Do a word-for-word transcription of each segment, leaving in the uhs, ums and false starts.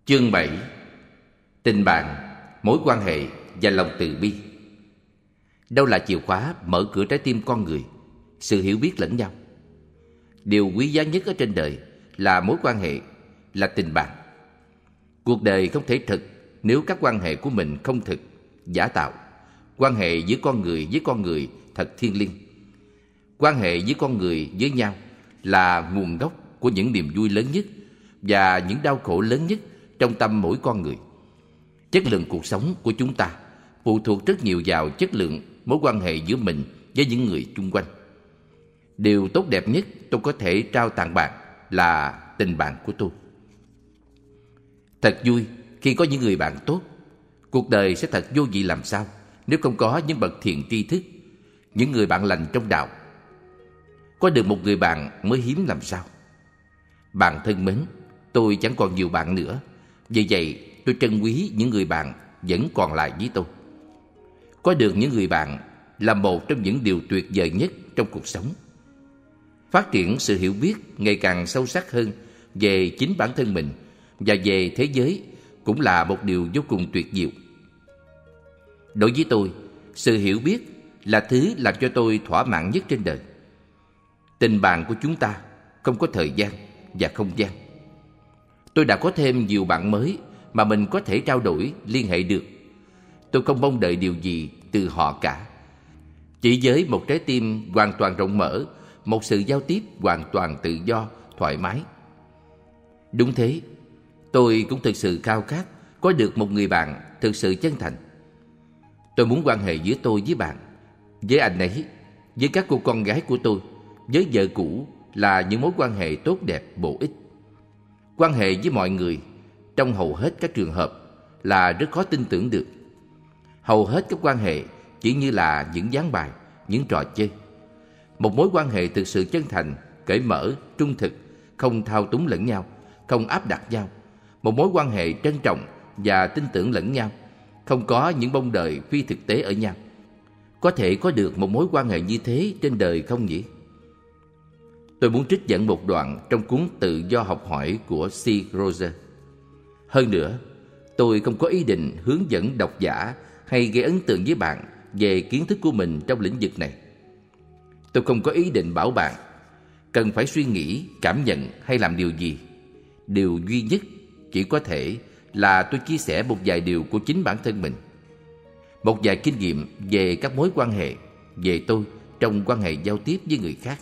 Chương bảy. Tình bạn, mối quan hệ và lòng từ bi. Đâu là chìa khóa mở cửa trái tim con người? Sự hiểu biết lẫn nhau. Điều quý giá nhất ở trên đời là mối quan hệ, là tình bạn. Cuộc đời không thể thực nếu các quan hệ của mình không thực, giả tạo. Quan hệ giữa con người với con người thật thiêng liêng. Quan hệ giữa con người với nhau là nguồn gốc của những niềm vui lớn nhất và những đau khổ lớn nhất trong tâm mỗi con người. Chất lượng cuộc sống của chúng ta phụ thuộc rất nhiều vào chất lượng mối quan hệ giữa mình với những người chung quanh. Điều tốt đẹp nhất tôi có thể trao tặng bạn là tình bạn của tôi. Thật vui khi có những người bạn tốt. Cuộc đời sẽ thật vô vị làm sao nếu không có những bậc thiện tri thức, những người bạn lành trong đạo. Có được một người bạn mới hiếm làm sao. Bạn thân mến, tôi chẳng còn nhiều bạn nữa. Vì vậy tôi trân quý những người bạn vẫn còn lại với tôi. Có được những người bạn là một trong những điều tuyệt vời nhất trong cuộc sống. Phát triển sự hiểu biết ngày càng sâu sắc hơn về chính bản thân mình và về thế giới cũng là một điều vô cùng tuyệt diệu. Đối với tôi, sự hiểu biết là thứ làm cho tôi thỏa mãn nhất trên đời. Tình bạn của chúng ta không có thời gian và không gian. Tôi đã có thêm nhiều bạn mới mà mình có thể trao đổi, liên hệ được. Tôi không mong đợi điều gì từ họ cả. Chỉ với một trái tim hoàn toàn rộng mở, một sự giao tiếp hoàn toàn tự do, thoải mái. Đúng thế, tôi cũng thực sự khao khát có được một người bạn thực sự chân thành. Tôi muốn quan hệ giữa tôi với bạn, với anh ấy, với các cô con gái của tôi, với vợ cũ là những mối quan hệ tốt đẹp, bổ ích. Quan hệ với mọi người, trong hầu hết các trường hợp, là rất khó tin tưởng được. Hầu hết các quan hệ chỉ như là những ván bài, những trò chơi. Một mối quan hệ thực sự chân thành, cởi mở, trung thực, không thao túng lẫn nhau, không áp đặt nhau. Một mối quan hệ trân trọng và tin tưởng lẫn nhau, không có những bông đời phi thực tế ở nhau. Có thể có được một mối quan hệ như thế trên đời không nhỉ? Tôi muốn trích dẫn một đoạn trong cuốn Tự do học hỏi của C. Roser. Hơn nữa, tôi không có ý định hướng dẫn độc giả hay gây ấn tượng với bạn về kiến thức của mình trong lĩnh vực này. Tôi không có ý định bảo bạn cần phải suy nghĩ, cảm nhận hay làm điều gì. Điều duy nhất chỉ có thể là tôi chia sẻ một vài điều của chính bản thân mình. Một vài kinh nghiệm về các mối quan hệ, về tôi trong quan hệ giao tiếp với người khác.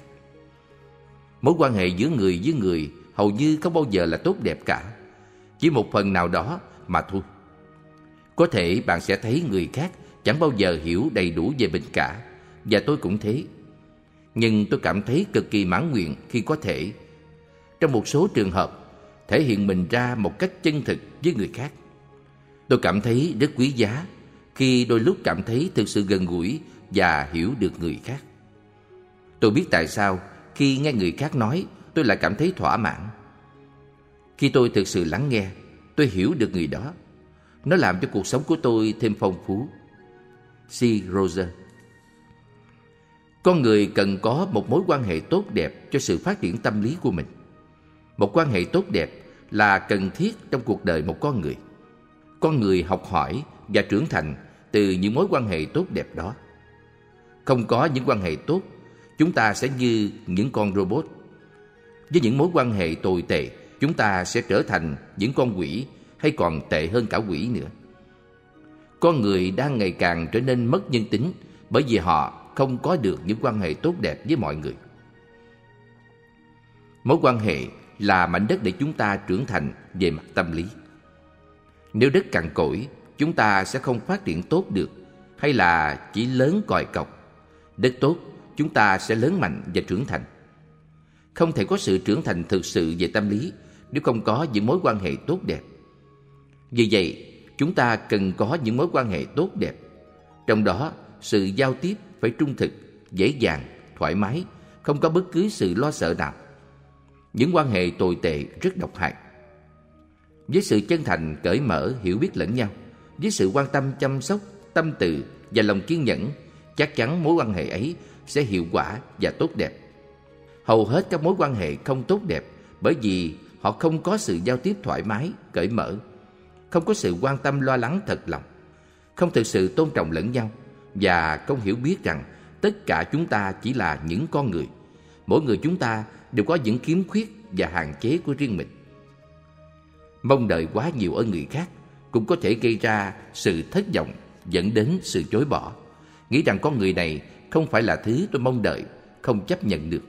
Mối quan hệ giữa người với người hầu như không bao giờ là tốt đẹp cả. Chỉ một phần nào đó mà thôi. Có thể bạn sẽ thấy người khác chẳng bao giờ hiểu đầy đủ về mình cả, và tôi cũng thế. Nhưng tôi cảm thấy cực kỳ mãn nguyện khi có thể, trong một số trường hợp, thể hiện mình ra một cách chân thực với người khác. Tôi cảm thấy rất quý giá khi đôi lúc cảm thấy thực sự gần gũi và hiểu được người khác. Tôi biết tại sao khi nghe người khác nói tôi lại cảm thấy thỏa mãn. Khi tôi thực sự lắng nghe, tôi hiểu được người đó. Nó làm cho cuộc sống của tôi thêm phong phú. C. Roser. Con người cần có một mối quan hệ tốt đẹp cho sự phát triển tâm lý của mình. Một quan hệ tốt đẹp là cần thiết trong cuộc đời một con người. Con người học hỏi và trưởng thành từ những mối quan hệ tốt đẹp đó. Không có những quan hệ tốt, chúng ta sẽ như những con robot. Với những mối quan hệ tồi tệ, chúng ta sẽ trở thành những con quỷ hay còn tệ hơn cả quỷ nữa. Con người đang ngày càng trở nên mất nhân tính bởi vì họ không có được những quan hệ tốt đẹp với mọi người. Mối quan hệ là mảnh đất để chúng ta trưởng thành về mặt tâm lý. Nếu đất cằn cỗi, chúng ta sẽ không phát triển tốt được, hay là chỉ lớn còi cọc. Đất tốt, chúng ta sẽ lớn mạnh và trưởng thành. Không thể có sự trưởng thành thực sự về tâm lý nếu không có những mối quan hệ tốt đẹp. Vì vậy, chúng ta cần có những mối quan hệ tốt đẹp. Trong đó, sự giao tiếp phải trung thực, dễ dàng, thoải mái, không có bất cứ sự lo sợ nào. Những quan hệ tồi tệ rất độc hại. Với sự chân thành, cởi mở, hiểu biết lẫn nhau, với sự quan tâm chăm sóc, tâm từ và lòng kiên nhẫn, chắc chắn mối quan hệ ấy sẽ hiệu quả và tốt đẹp. Hầu hết các mối quan hệ không tốt đẹp bởi vì họ không có sự giao tiếp thoải mái, cởi mở, không có sự quan tâm lo lắng thật lòng, không thực sự tôn trọng lẫn nhau và không hiểu biết rằng tất cả chúng ta chỉ là những con người. Mỗi người chúng ta đều có những khiếm khuyết và hạn chế của riêng mình. Mong đợi quá nhiều ở người khác cũng có thể gây ra sự thất vọng, dẫn đến sự chối bỏ, nghĩ rằng con người này không phải là thứ tôi mong đợi, không chấp nhận được.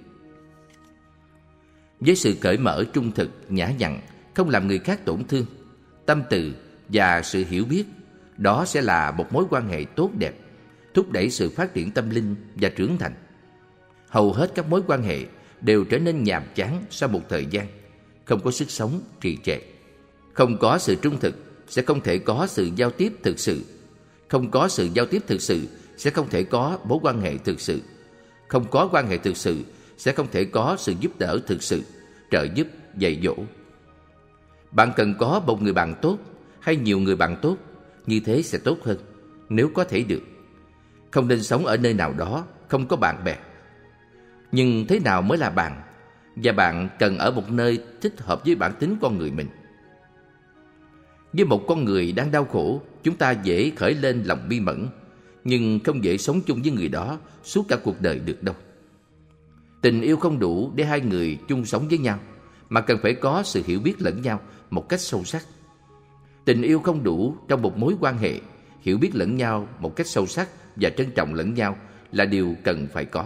Với sự cởi mở, trung thực, nhã nhặn, không làm người khác tổn thương, tâm từ và sự hiểu biết, đó sẽ là một mối quan hệ tốt đẹp, thúc đẩy sự phát triển tâm linh và trưởng thành. Hầu hết các mối quan hệ đều trở nên nhàm chán sau một thời gian, không có sức sống, trì trệ. Không có sự trung thực sẽ không thể có sự giao tiếp thực sự. Không có sự giao tiếp thực sự sẽ không thể có mối quan hệ thực sự. Không có quan hệ thực sự sẽ không thể có sự giúp đỡ thực sự, trợ giúp, dạy dỗ. Bạn cần có một người bạn tốt hay nhiều người bạn tốt, như thế sẽ tốt hơn, nếu có thể được. Không nên sống ở nơi nào đó không có bạn bè. Nhưng thế nào mới là bạn? Và bạn cần ở một nơi thích hợp với bản tính con người mình. Với một con người đang đau khổ, chúng ta dễ khởi lên lòng bi mẫn, nhưng không dễ sống chung với người đó suốt cả cuộc đời được đâu. Tình yêu không đủ để hai người chung sống với nhau, mà cần phải có sự hiểu biết lẫn nhau một cách sâu sắc. Tình yêu không đủ trong một mối quan hệ, hiểu biết lẫn nhau một cách sâu sắc và trân trọng lẫn nhau là điều cần phải có.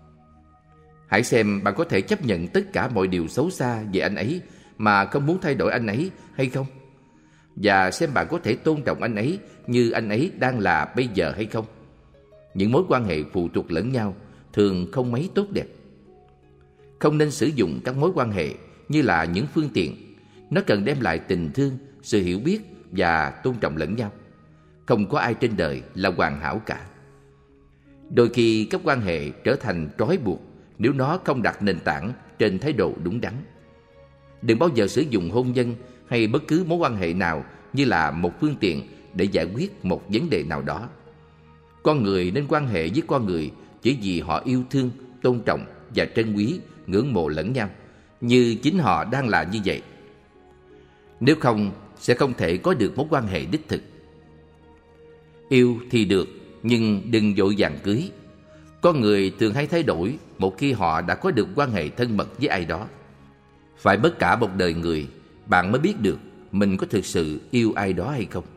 Hãy xem bạn có thể chấp nhận tất cả mọi điều xấu xa về anh ấy mà không muốn thay đổi anh ấy hay không? Và xem bạn có thể tôn trọng anh ấy như anh ấy đang là bây giờ hay không? Những mối quan hệ phụ thuộc lẫn nhau thường không mấy tốt đẹp. Không nên sử dụng các mối quan hệ như là những phương tiện. Nó cần đem lại tình thương, sự hiểu biết và tôn trọng lẫn nhau. Không có ai trên đời là hoàn hảo cả. Đôi khi các quan hệ trở thành trói buộc nếu nó không đặt nền tảng trên thái độ đúng đắn. Đừng bao giờ sử dụng hôn nhân hay bất cứ mối quan hệ nào như là một phương tiện để giải quyết một vấn đề nào đó. Con người nên quan hệ với con người chỉ vì họ yêu thương, tôn trọng và trân quý, ngưỡng mộ lẫn nhau, như chính họ đang là như vậy. Nếu không, sẽ không thể có được mối quan hệ đích thực. Yêu thì được, nhưng đừng vội vàng cưới. Con người thường hay thay đổi một khi họ đã có được quan hệ thân mật với ai đó. Phải mất cả một đời người, bạn mới biết được mình có thực sự yêu ai đó hay không.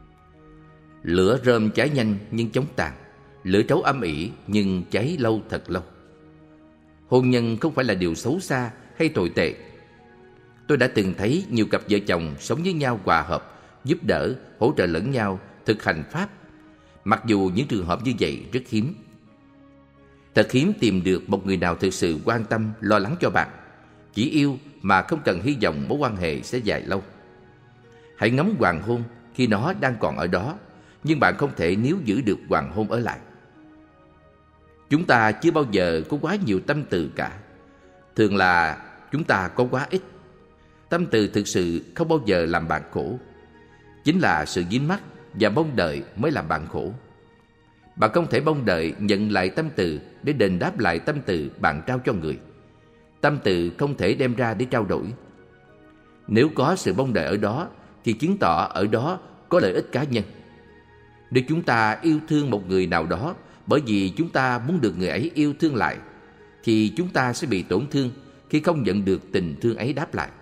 Lửa rơm cháy nhanh nhưng chóng tàn, lửa trấu âm ỉ nhưng cháy lâu thật lâu. Hôn nhân không phải là điều xấu xa hay tồi tệ. Tôi đã từng thấy nhiều cặp vợ chồng sống với nhau hòa hợp, giúp đỡ, hỗ trợ lẫn nhau, thực hành pháp. Mặc dù những trường hợp như vậy rất hiếm. Thật hiếm tìm được một người nào thực sự quan tâm, lo lắng cho bạn, chỉ yêu mà không cần hy vọng mối quan hệ sẽ dài lâu. Hãy ngắm hoàng hôn khi nó đang còn ở đó, nhưng bạn không thể níu giữ được hoàng hôn ở lại. Chúng ta chưa bao giờ có quá nhiều tâm từ cả. Thường là chúng ta có quá ít. Tâm từ thực sự không bao giờ làm bạn khổ. Chính là sự dính mắc và mong đợi mới làm bạn khổ. Bạn không thể mong đợi nhận lại tâm từ để đền đáp lại tâm từ bạn trao cho người. Tâm từ không thể đem ra để trao đổi. Nếu có sự mong đợi ở đó thì chứng tỏ ở đó có lợi ích cá nhân. Nếu chúng ta yêu thương một người nào đó bởi vì chúng ta muốn được người ấy yêu thương lại, thì chúng ta sẽ bị tổn thương khi không nhận được tình thương ấy đáp lại.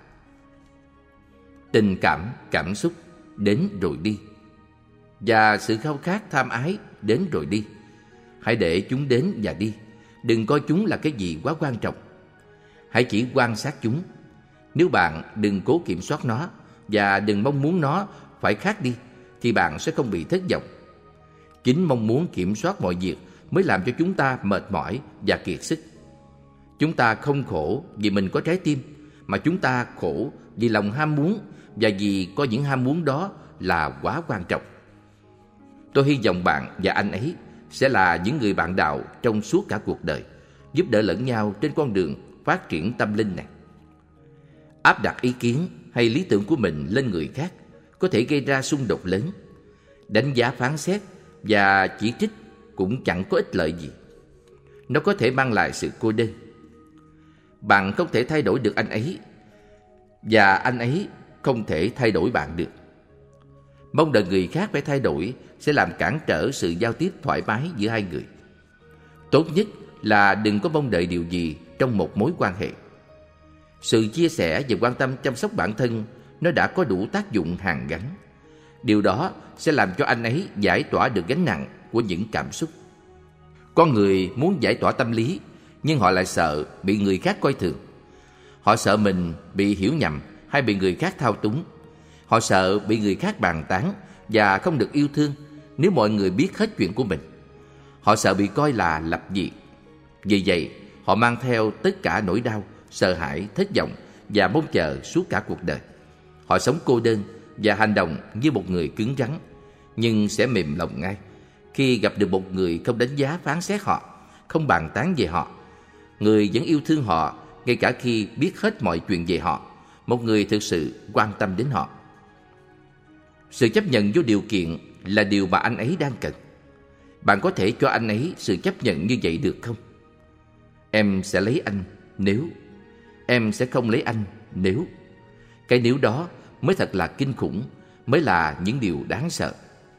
Tình cảm, cảm xúc đến rồi đi, và sự khao khát tham ái đến rồi đi. Hãy để chúng đến và đi. Đừng coi chúng là cái gì quá quan trọng. Hãy chỉ quan sát chúng. Nếu bạn đừng cố kiểm soát nó và đừng mong muốn nó phải khác đi, thì bạn sẽ không bị thất vọng. Chính mong muốn kiểm soát mọi việc mới làm cho chúng ta mệt mỏi và kiệt sức. Chúng ta không khổ vì mình có trái tim, mà chúng ta khổ vì lòng ham muốn, và vì có những ham muốn đó là quá quan trọng. Tôi hy vọng bạn và anh ấy sẽ là những người bạn đạo trong suốt cả cuộc đời, giúp đỡ lẫn nhau trên con đường phát triển tâm linh này. Áp đặt ý kiến hay lý tưởng của mình lên người khác có thể gây ra xung đột lớn. Đánh giá, phán xét và chỉ trích cũng chẳng có ích lợi gì. Nó có thể mang lại sự cô đơn. Bạn không thể thay đổi được anh ấy, và anh ấy không thể thay đổi bạn được. Mong đợi người khác phải thay đổi sẽ làm cản trở sự giao tiếp thoải mái giữa hai người. Tốt nhất là đừng có mong đợi điều gì trong một mối quan hệ. Sự chia sẻ và quan tâm chăm sóc bản thân nó đã có đủ tác dụng hàn gắn. Điều đó sẽ làm cho anh ấy giải tỏa được gánh nặng của những cảm xúc. Con người muốn giải tỏa tâm lý, nhưng họ lại sợ bị người khác coi thường. Họ sợ mình bị hiểu nhầm hay bị người khác thao túng. Họ sợ bị người khác bàn tán và không được yêu thương nếu mọi người biết hết chuyện của mình. Họ sợ bị coi là lập dị. Vì vậy, họ mang theo tất cả nỗi đau, sợ hãi, thất vọng và mong chờ suốt cả cuộc đời. Họ sống cô đơn và hành động như một người cứng rắn, nhưng sẽ mềm lòng ngay khi gặp được một người không đánh giá phán xét họ, không bàn tán về họ. Người vẫn yêu thương họ ngay cả khi biết hết mọi chuyện về họ, một người thực sự quan tâm đến họ. Sự chấp nhận vô điều kiện là điều mà anh ấy đang cần. Bạn có thể cho anh ấy sự chấp nhận như vậy được không? Em sẽ lấy anh nếu. Em sẽ không lấy anh nếu. Cái nếu đó mới thật là kinh khủng, mới là những điều đáng sợ.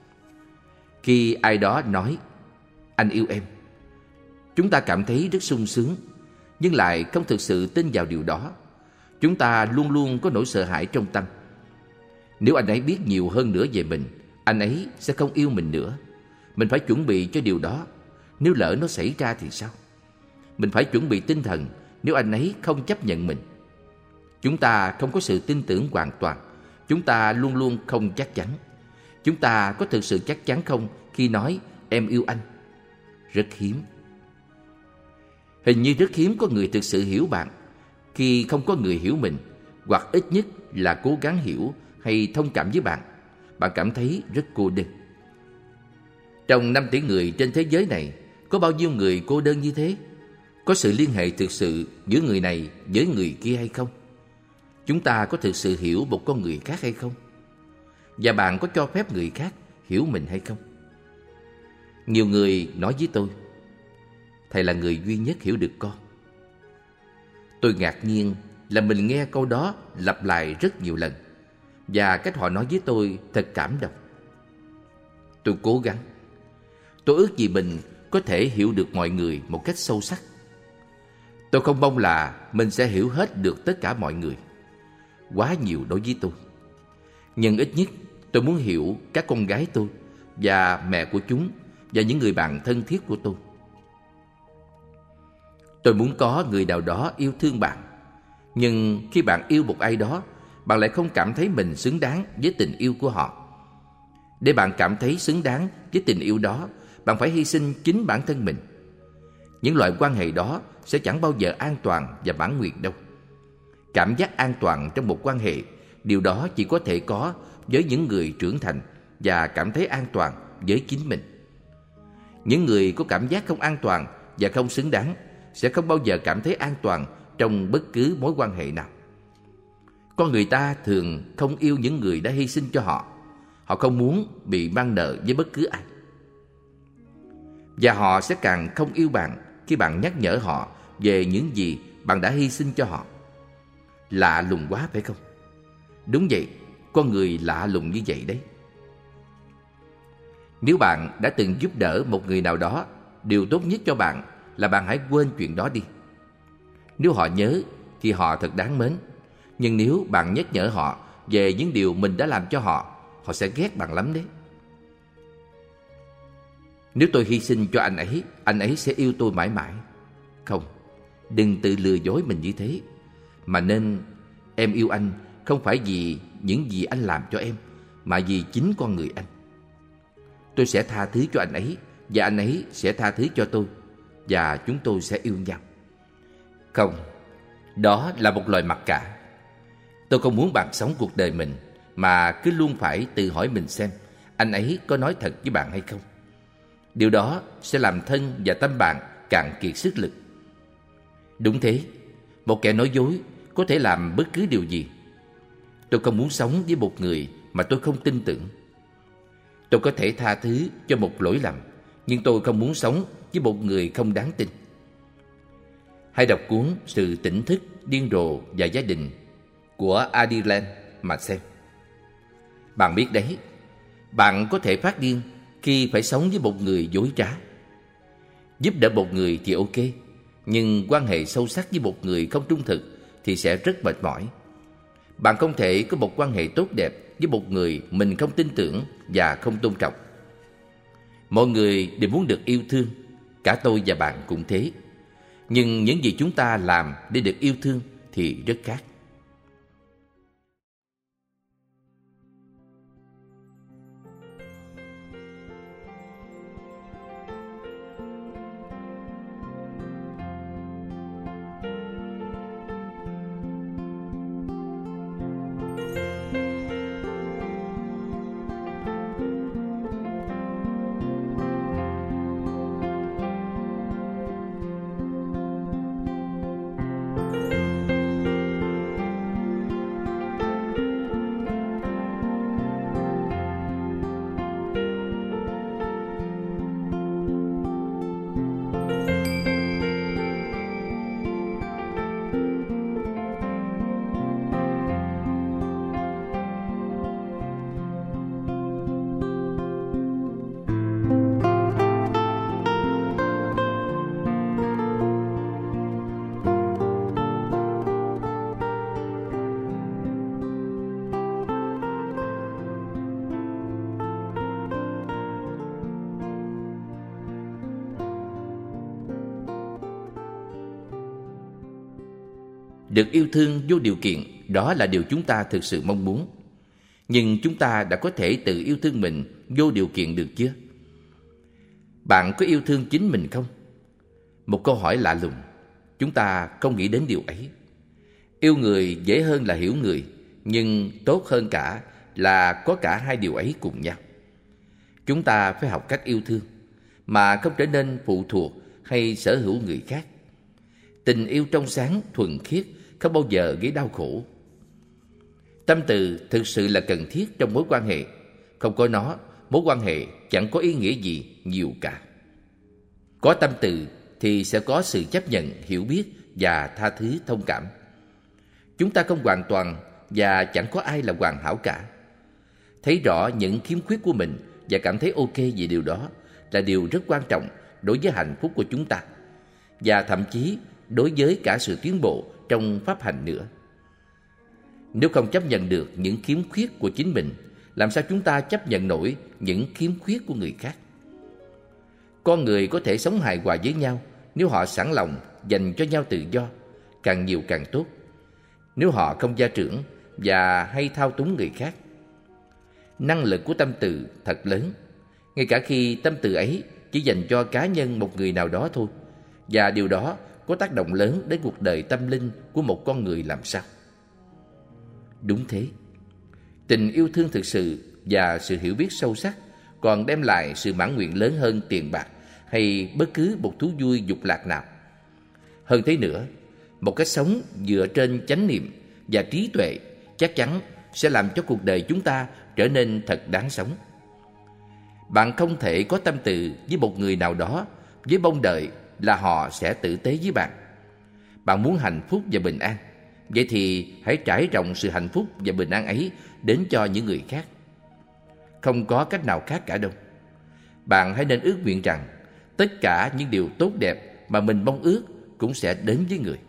Khi ai đó nói anh yêu em, chúng ta cảm thấy rất sung sướng, nhưng lại không thực sự tin vào điều đó. Chúng ta luôn luôn có nỗi sợ hãi trong tâm. Nếu anh ấy biết nhiều hơn nữa về mình, anh ấy sẽ không yêu mình nữa. Mình phải chuẩn bị cho điều đó. Nếu lỡ nó xảy ra thì sao? Mình phải chuẩn bị tinh thần nếu anh ấy không chấp nhận mình. Chúng ta không có sự tin tưởng hoàn toàn. Chúng ta luôn luôn không chắc chắn. Chúng ta có thực sự chắc chắn không khi nói em yêu anh? Rất hiếm. Hình như rất hiếm có người thực sự hiểu bạn. Khi không có người hiểu mình, hoặc ít nhất là cố gắng hiểu hay thông cảm với bạn, bạn cảm thấy rất cô đơn. Trong năm tỷ người trên thế giới này, có bao nhiêu người cô đơn như thế? Có sự liên hệ thực sự giữa người này với người kia hay không? Chúng ta có thực sự hiểu một con người khác hay không? Và bạn có cho phép người khác hiểu mình hay không? Nhiều người nói với tôi, thầy là người duy nhất hiểu được con. Tôi ngạc nhiên là mình nghe câu đó lặp lại rất nhiều lần, và cách họ nói với tôi thật cảm động. Tôi cố gắng. Tôi ước gì mình có thể hiểu được mọi người một cách sâu sắc. Tôi không mong là mình sẽ hiểu hết được tất cả mọi người. Quá nhiều đối với tôi. Nhưng ít nhất tôi muốn hiểu các con gái tôi và mẹ của chúng và những người bạn thân thiết của tôi. Tôi muốn có người nào đó yêu thương bạn. Nhưng khi bạn yêu một ai đó, bạn lại không cảm thấy mình xứng đáng với tình yêu của họ. Để bạn cảm thấy xứng đáng với tình yêu đó, bạn phải hy sinh chính bản thân mình. Những loại quan hệ đó sẽ chẳng bao giờ an toàn và mãn nguyện đâu. Cảm giác an toàn trong một quan hệ, điều đó chỉ có thể có với những người trưởng thành và cảm thấy an toàn với chính mình. Những người có cảm giác không an toàn và không xứng đáng sẽ không bao giờ cảm thấy an toàn trong bất cứ mối quan hệ nào. Con người ta thường không yêu những người đã hy sinh cho họ. Họ không muốn bị mang nợ với bất cứ ai. Và họ sẽ càng không yêu bạn khi bạn nhắc nhở họ về những gì bạn đã hy sinh cho họ. Lạ lùng quá phải không? Đúng vậy, con người lạ lùng như vậy đấy. Nếu bạn đã từng giúp đỡ một người nào đó, điều tốt nhất cho bạn là bạn hãy quên chuyện đó đi. Nếu họ nhớ thì họ thật đáng mến. Nhưng nếu bạn nhắc nhở họ về những điều mình đã làm cho họ, họ sẽ ghét bạn lắm đấy. Nếu tôi hy sinh cho anh ấy, anh ấy sẽ yêu tôi mãi mãi. Không, đừng tự lừa dối mình như thế. Mà nên em yêu anh không phải vì những gì anh làm cho em, mà vì chính con người anh. Tôi sẽ tha thứ cho anh ấy, và anh ấy sẽ tha thứ cho tôi, và chúng tôi sẽ yêu nhau. Không, đó là một lời mặc cả. Tôi không muốn bạn sống cuộc đời mình mà cứ luôn phải tự hỏi mình xem anh ấy có nói thật với bạn hay không. Điều đó sẽ làm thân và tâm bạn cạn kiệt sức lực. Đúng thế, một kẻ nói dối có thể làm bất cứ điều gì. Tôi không muốn sống với một người mà tôi không tin tưởng. Tôi có thể tha thứ cho một lỗi lầm, nhưng tôi không muốn sống với một người không đáng tin. Hãy đọc cuốn Sự Tỉnh Thức, Điên Rồ và Gia Đình của Adi Land mà xem. Bạn biết đấy, Bạn có thể phát điên khi phải sống với một người dối trá. Giúp đỡ một người thì ok, nhưng quan hệ sâu sắc với một người không trung thực thì sẽ rất mệt mỏi. Bạn không thể có một quan hệ tốt đẹp với một người mình không tin tưởng và không tôn trọng. Mọi người đều muốn được yêu thương, cả tôi và bạn cũng thế. Nhưng những gì chúng ta làm để được yêu thương thì rất khác. Được yêu thương vô điều kiện, đó là điều chúng ta thực sự mong muốn. Nhưng chúng ta đã có thể tự yêu thương mình vô điều kiện được chưa? Bạn có yêu thương chính mình không? Một câu hỏi lạ lùng. Chúng ta không nghĩ đến điều ấy. Yêu người dễ hơn là hiểu người, nhưng tốt hơn cả là có cả hai điều ấy cùng nhau. Chúng ta phải học cách yêu thương, mà không trở nên phụ thuộc hay sở hữu người khác. Tình yêu trong sáng, thuần khiết, không bao giờ gây đau khổ. Tâm từ thực sự là cần thiết trong mối quan hệ. Không có nó, mối quan hệ chẳng có ý nghĩa gì nhiều cả. Có tâm từ thì sẽ có sự chấp nhận, hiểu biết và tha thứ, thông cảm. Chúng ta không hoàn toàn và chẳng có ai là hoàn hảo cả. Thấy rõ những khiếm khuyết của mình và cảm thấy ok về điều đó là điều rất quan trọng đối với hạnh phúc của chúng ta, và thậm chí đối với cả sự tiến bộ trong pháp hành nữa. Nếu không chấp nhận được những khiếm khuyết của chính mình, làm sao chúng ta chấp nhận nổi những khiếm khuyết của người khác? Con người có thể sống hài hòa với nhau nếu họ sẵn lòng dành cho nhau tự do, càng nhiều càng tốt. Nếu họ không gia trưởng và hay thao túng người khác. Năng lực của tâm từ thật lớn, ngay cả khi tâm từ ấy chỉ dành cho cá nhân một người nào đó thôi, và điều đó có tác động lớn đến cuộc đời tâm linh của một con người làm sao? Đúng thế, tình yêu thương thực sự và sự hiểu biết sâu sắc còn đem lại sự mãn nguyện lớn hơn tiền bạc hay bất cứ một thú vui dục lạc nào. Hơn thế nữa, một cách sống dựa trên chánh niệm và trí tuệ chắc chắn sẽ làm cho cuộc đời chúng ta trở nên thật đáng sống. Bạn không thể có tâm từ với một người nào đó với mong đợi là họ sẽ tử tế với bạn. Bạn muốn hạnh phúc và bình an, vậy thì hãy trải rộng sự hạnh phúc và bình an ấy đến cho những người khác. Không có cách nào khác cả đâu. Bạn hãy nên ước nguyện rằng tất cả những điều tốt đẹp mà mình mong ước cũng sẽ đến với người.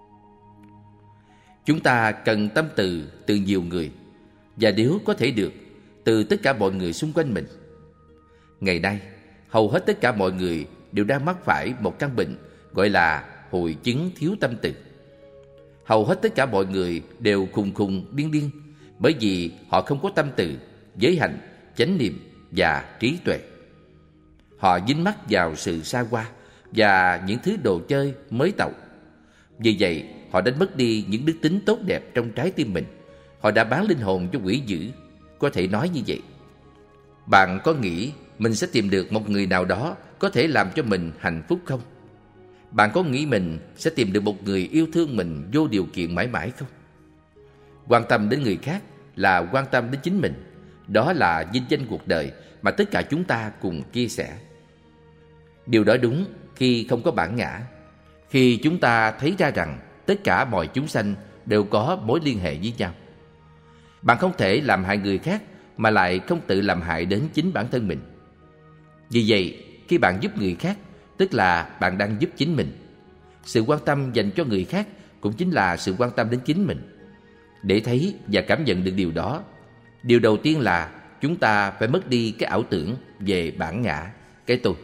Chúng ta cần tâm từ từ nhiều người, và nếu có thể được, từ tất cả mọi người xung quanh mình. Ngày nay, hầu hết tất cả mọi người đều đang mắc phải một căn bệnh gọi là hội chứng thiếu tâm từ. Hầu hết tất cả mọi người đều khùng khùng điên điên bởi vì họ không có tâm từ, giới hạnh, chánh niệm và trí tuệ. Họ dính mắc vào sự xa hoa và những thứ đồ chơi mới tậu. Vì vậy, họ đánh mất đi những đức tính tốt đẹp trong trái tim mình. Họ đã bán linh hồn cho quỷ dữ, có thể nói như vậy. Bạn có nghĩ mình sẽ tìm được một người nào đó có thể làm cho mình hạnh phúc không? Bạn có nghĩ mình sẽ tìm được một người yêu thương mình vô điều kiện mãi mãi không? Quan tâm đến người khác là quan tâm đến chính mình. Đó là vinh danh cuộc đời mà tất cả chúng ta cùng chia sẻ. Điều đó đúng khi không có bản ngã, khi chúng ta thấy ra rằng tất cả mọi chúng sanh đều có mối liên hệ với nhau. Bạn không thể làm hại người khác mà lại không tự làm hại đến chính bản thân mình. Vì vậy, khi bạn giúp người khác, tức là bạn đang giúp chính mình. Sự quan tâm dành cho người khác cũng chính là sự quan tâm đến chính mình. Để thấy và cảm nhận được điều đó, điều đầu tiên là chúng ta phải mất đi cái ảo tưởng về bản ngã, cái tôi.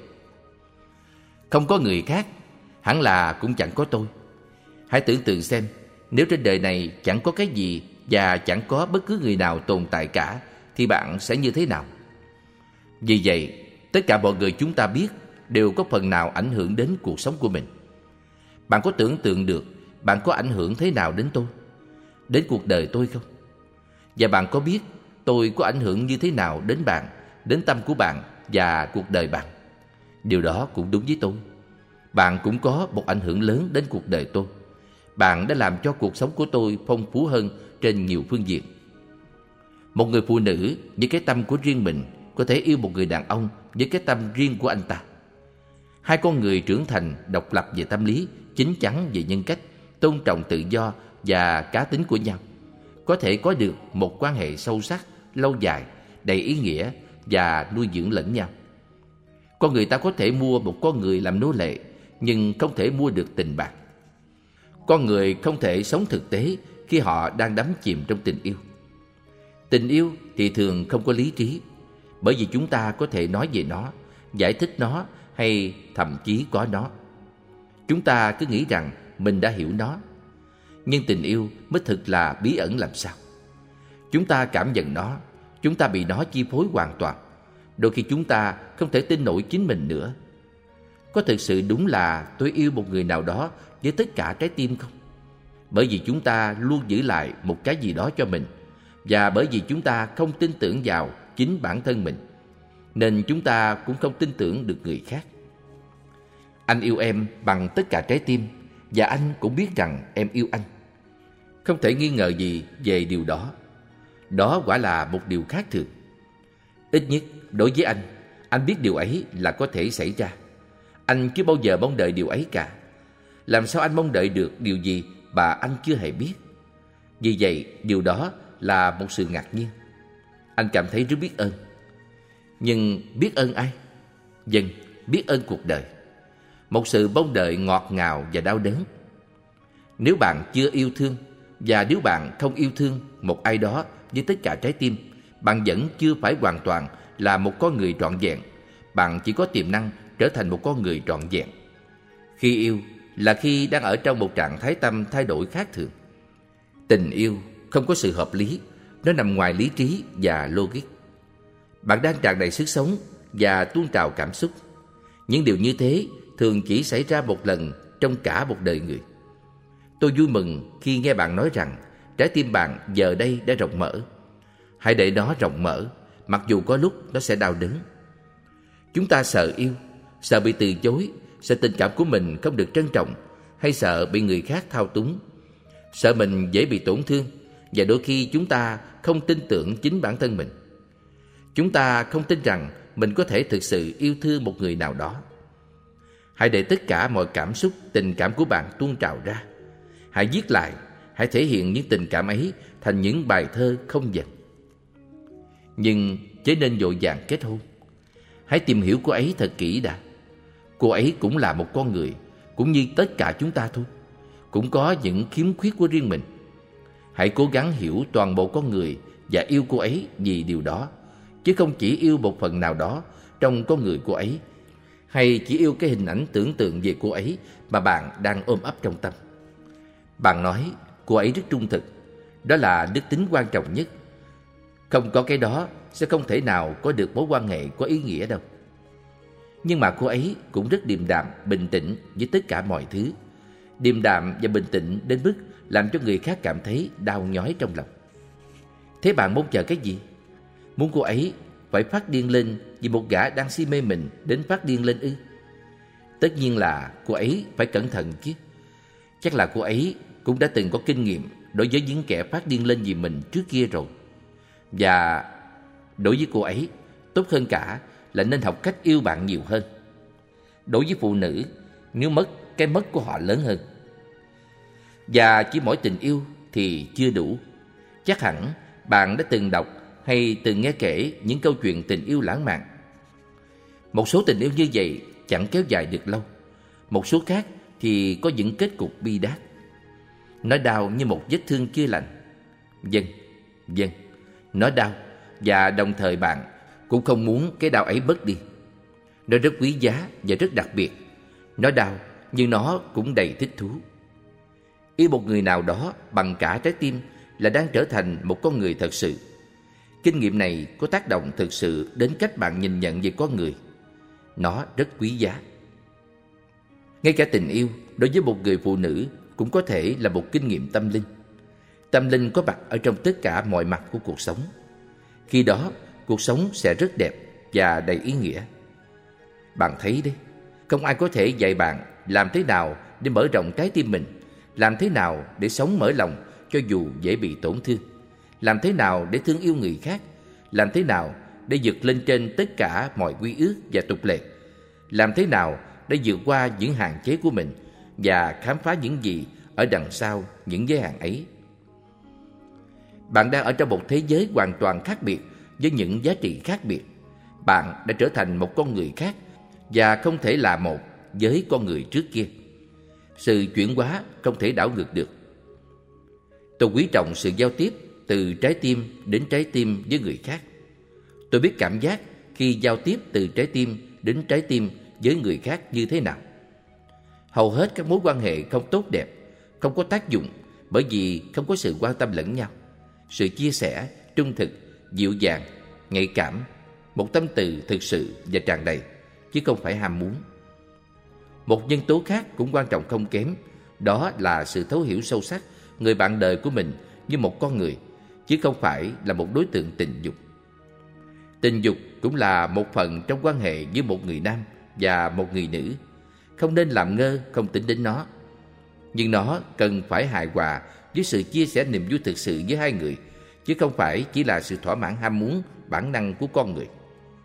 Không có người khác, hẳn là cũng chẳng có tôi. Hãy tưởng tượng xem, nếu trên đời này chẳng có cái gì và chẳng có bất cứ người nào tồn tại cả, thì bạn sẽ như thế nào? Vì vậy, tất cả mọi người chúng ta biết đều có phần nào ảnh hưởng đến cuộc sống của mình. Bạn có tưởng tượng được bạn có ảnh hưởng thế nào đến tôi, đến cuộc đời tôi không? Và bạn có biết tôi có ảnh hưởng như thế nào đến bạn, đến tâm của bạn và cuộc đời bạn? Điều đó cũng đúng với tôi. Bạn cũng có một ảnh hưởng lớn đến cuộc đời tôi. Bạn đã làm cho cuộc sống của tôi phong phú hơn trên nhiều phương diện. Một người phụ nữ với cái tâm của riêng mình có thể yêu một người đàn ông với cái tâm riêng của anh ta. Hai con người trưởng thành, độc lập về tâm lý, chín chắn về nhân cách, tôn trọng tự do và cá tính của nhau, có thể có được một quan hệ sâu sắc, lâu dài, đầy ý nghĩa và nuôi dưỡng lẫn nhau. Con người ta có thể mua một con người làm nô lệ, nhưng không thể mua được tình bạn. Con người không thể sống thực tế khi họ đang đắm chìm trong tình yêu. Tình yêu thì thường không có lý trí, bởi vì chúng ta có thể nói về nó, giải thích nó hay thậm chí có nó. Chúng ta cứ nghĩ rằng mình đã hiểu nó. Nhưng tình yêu mới thực là bí ẩn làm sao. Chúng ta cảm nhận nó, chúng ta bị nó chi phối hoàn toàn. Đôi khi chúng ta không thể tin nổi chính mình nữa. Có thực sự đúng là tôi yêu một người nào đó với tất cả trái tim không? Bởi vì chúng ta luôn giữ lại một cái gì đó cho mình, và bởi vì chúng ta không tin tưởng vào chính bản thân mình, nên chúng ta cũng không tin tưởng được người khác. Anh yêu em bằng tất cả trái tim, và anh cũng biết rằng em yêu anh. Không thể nghi ngờ gì về điều đó. Đó quả là một điều khác thường. Ít nhất đối với anh, anh biết điều ấy là có thể xảy ra. Anh chưa bao giờ mong đợi điều ấy cả. Làm sao anh mong đợi được điều gì mà anh chưa hề biết? Vì vậy, điều đó là một sự ngạc nhiên. Anh cảm thấy rất biết ơn. Nhưng biết ơn ai? Vâng, biết ơn cuộc đời. Một sự mong đợi ngọt ngào và đau đớn. Nếu bạn chưa yêu thương, và nếu bạn không yêu thương một ai đó với tất cả trái tim, bạn vẫn chưa phải hoàn toàn là một con người trọn vẹn. Bạn chỉ có tiềm năng trở thành một con người trọn vẹn. Khi yêu là khi đang ở trong một trạng thái tâm thay đổi khác thường. Tình yêu không có sự hợp lý, nó nằm ngoài lý trí và logic. Bạn đang tràn đầy sức sống và tuôn trào cảm xúc. Những điều như thế thường chỉ xảy ra một lần trong cả một đời người. Tôi vui mừng khi nghe bạn nói rằng trái tim bạn giờ đây đã rộng mở. Hãy để nó rộng mở, mặc dù có lúc nó sẽ đau đớn. Chúng ta sợ yêu, sợ bị từ chối, sợ tình cảm của mình không được trân trọng, hay sợ bị người khác thao túng, sợ mình dễ bị tổn thương, và đôi khi chúng ta không tin tưởng chính bản thân mình. Chúng ta không tin rằng mình có thể thực sự yêu thương một người nào đó. Hãy để tất cả mọi cảm xúc, tình cảm của bạn tuôn trào ra. Hãy viết lại, hãy thể hiện những tình cảm ấy thành những bài thơ không dệt. Nhưng chớ nên vội vàng kết hôn. Hãy tìm hiểu cô ấy thật kỹ đã. Cô ấy cũng là một con người, cũng như tất cả chúng ta thôi, cũng có những khiếm khuyết của riêng mình. Hãy cố gắng hiểu toàn bộ con người và yêu cô ấy vì điều đó, chứ không chỉ yêu một phần nào đó trong con người cô ấy, hay chỉ yêu cái hình ảnh tưởng tượng về cô ấy mà bạn đang ôm ấp trong tâm. Bạn nói cô ấy rất trung thực, đó là đức tính quan trọng nhất. Không có cái đó sẽ không thể nào có được mối quan hệ có ý nghĩa đâu. Nhưng mà cô ấy cũng rất điềm đạm, bình tĩnh với tất cả mọi thứ. Điềm đạm và bình tĩnh đến mức làm cho người khác cảm thấy đau nhói trong lòng. Thế bạn mong chờ cái gì? Muốn cô ấy phải phát điên lên vì một gã đang si mê mình đến phát điên lên ư? Tất nhiên là cô ấy phải cẩn thận chứ. Chắc là cô ấy cũng đã từng có kinh nghiệm đối với những kẻ phát điên lên vì mình trước kia rồi. Và đối với cô ấy, tốt hơn cả là nên học cách yêu bạn nhiều hơn. Đối với phụ nữ, nếu mất, cái mất của họ lớn hơn. Và chỉ mỗi tình yêu thì chưa đủ. Chắc hẳn bạn đã từng đọc hay từng nghe kể những câu chuyện tình yêu lãng mạn. Một số tình yêu như vậy chẳng kéo dài được lâu. Một số khác thì có những kết cục bi đát. Nó đau như một vết thương chưa lành. Vâng, vâng, nó đau, và đồng thời bạn cũng không muốn cái đau ấy bớt đi. Nó rất quý giá và rất đặc biệt. Nó đau, nhưng nó cũng đầy thích thú. Yêu một người nào đó bằng cả trái tim là đang trở thành một con người thật sự. Kinh nghiệm này có tác động thực sự đến cách bạn nhìn nhận về con người. Nó rất quý giá. Ngay cả tình yêu đối với một người phụ nữ cũng có thể là một kinh nghiệm tâm linh. Tâm linh có mặt ở trong tất cả mọi mặt của cuộc sống. Khi đó, cuộc sống sẽ rất đẹp và đầy ý nghĩa. Bạn thấy đấy, không ai có thể dạy bạn làm thế nào để mở rộng trái tim mình, làm thế nào để sống mở lòng cho dù dễ bị tổn thương, làm thế nào để thương yêu người khác, làm thế nào để vượt lên trên tất cả mọi quy ước và tục lệ, làm thế nào để vượt qua những hạn chế của mình và khám phá những gì ở đằng sau những giới hạn ấy. Bạn đang ở trong một thế giới hoàn toàn khác biệt với những giá trị khác biệt. Bạn đã trở thành một con người khác và không thể là một với con người trước kia. Sự chuyển hóa không thể đảo ngược được. Tôi quý trọng sự giao tiếp từ trái tim đến trái tim với người khác. Tôi biết cảm giác khi giao tiếp từ trái tim đến trái tim với người khác như thế nào. Hầu hết các mối quan hệ không tốt đẹp, không có tác dụng bởi vì không có sự quan tâm lẫn nhau, sự chia sẻ, trung thực, dịu dàng, nhạy cảm, một tâm từ thực sự và tràn đầy, chứ không phải ham muốn. Một nhân tố khác cũng quan trọng không kém, đó là sự thấu hiểu sâu sắc người bạn đời của mình như một con người, chứ không phải là một đối tượng tình dục. Tình dục cũng là một phần trong quan hệ giữa một người nam và một người nữ. Không nên làm ngơ không tính đến nó. Nhưng nó cần phải hài hòa với sự chia sẻ niềm vui thực sự với hai người, chứ không phải chỉ là sự thỏa mãn ham muốn bản năng của con người.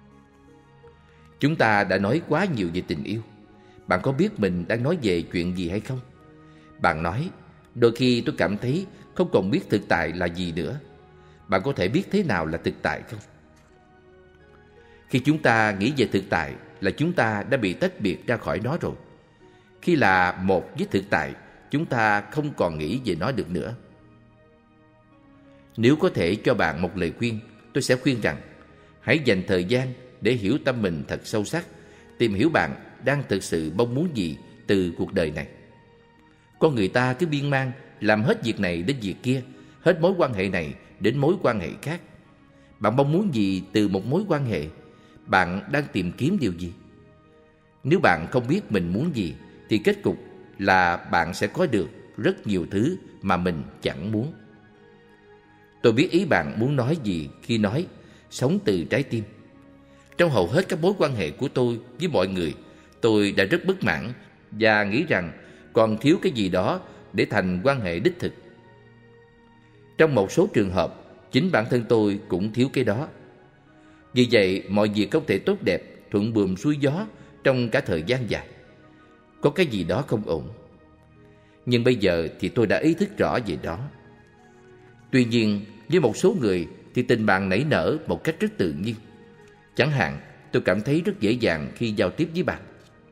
Chúng ta đã nói quá nhiều về tình yêu. Bạn có biết mình đang nói về chuyện gì hay không? Bạn nói, đôi khi tôi cảm thấy không còn biết thực tại là gì nữa. Bạn có thể biết thế nào là thực tại không? Khi chúng ta nghĩ về thực tại là chúng ta đã bị tách biệt ra khỏi nó rồi. Khi là một với thực tại, chúng ta không còn nghĩ về nó được nữa. Nếu có thể cho bạn một lời khuyên, tôi sẽ khuyên rằng hãy dành thời gian để hiểu tâm mình thật sâu sắc, tìm hiểu bạn đang thực sự mong muốn gì từ cuộc đời này. Con người ta cứ miên man làm hết việc này đến việc kia, hết mối quan hệ này đến mối quan hệ khác. Bạn mong muốn gì từ một mối quan hệ? Bạn đang tìm kiếm điều gì? Nếu bạn không biết mình muốn gì thì kết cục là bạn sẽ có được rất nhiều thứ mà mình chẳng muốn. Tôi biết ý bạn muốn nói gì khi nói sống từ trái tim. Trong hầu hết các mối quan hệ của tôi với mọi người, tôi đã rất bất mãn và nghĩ rằng còn thiếu cái gì đó để thành quan hệ đích thực. Trong một số trường hợp, chính bản thân tôi cũng thiếu cái đó. Vì vậy, mọi việc không thể tốt đẹp, thuận buồm xuôi gió trong cả thời gian dài. Có cái gì đó không ổn. Nhưng bây giờ thì tôi đã ý thức rõ về đó. Tuy nhiên, với một số người thì tình bạn nảy nở một cách rất tự nhiên. Chẳng hạn, tôi cảm thấy rất dễ dàng khi giao tiếp với bạn.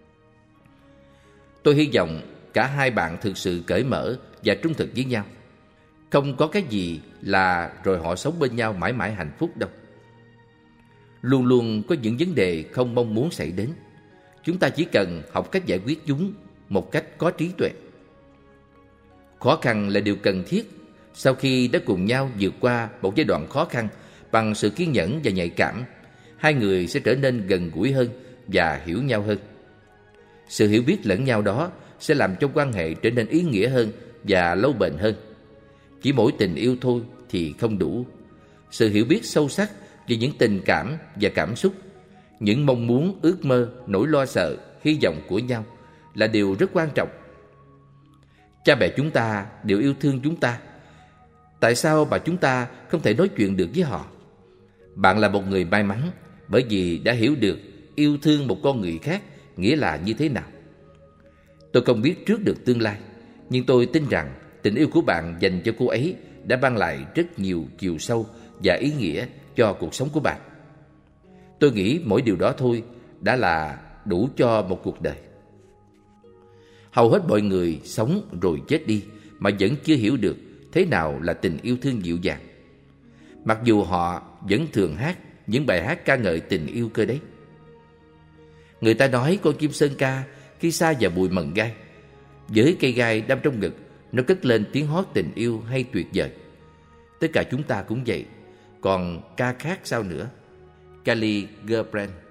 Tôi hy vọng cả hai bạn thực sự cởi mở và trung thực với nhau. Không có cái gì là rồi họ sống bên nhau mãi mãi hạnh phúc đâu. Luôn luôn có những vấn đề không mong muốn xảy đến. Chúng ta chỉ cần học cách giải quyết chúng một cách có trí tuệ. Khó khăn là điều cần thiết. Sau khi đã cùng nhau vượt qua một giai đoạn khó khăn bằng sự kiên nhẫn và nhạy cảm, hai người sẽ trở nên gần gũi hơn và hiểu nhau hơn. Sự hiểu biết lẫn nhau đó sẽ làm cho quan hệ trở nên ý nghĩa hơn và lâu bền hơn. Chỉ mỗi tình yêu thôi thì không đủ. Sự hiểu biết sâu sắc về những tình cảm và cảm xúc, những mong muốn, ước mơ, nỗi lo sợ, hy vọng của nhau là điều rất quan trọng. Cha mẹ chúng ta đều yêu thương chúng ta. Tại sao mà chúng ta không thể nói chuyện được với họ? Bạn là một người may mắn bởi vì đã hiểu được yêu thương một con người khác nghĩa là như thế nào. Tôi không biết trước được tương lai, nhưng tôi tin rằng tình yêu của bạn dành cho cô ấy đã mang lại rất nhiều chiều sâu và ý nghĩa cho cuộc sống của bạn. Tôi nghĩ mỗi điều đó thôi đã là đủ cho một cuộc đời. Hầu hết mọi người sống rồi chết đi mà vẫn chưa hiểu được thế nào là tình yêu thương dịu dàng. Mặc dù họ vẫn thường hát những bài hát ca ngợi tình yêu cơ đấy. Người ta nói con chim sơn ca khi xa vào bụi mận gai, với cây gai đâm trong ngực, nó cất lên tiếng hót tình yêu hay tuyệt vời. Tất cả chúng ta cũng vậy, còn ca khác sao nữa? Khalil Gibran.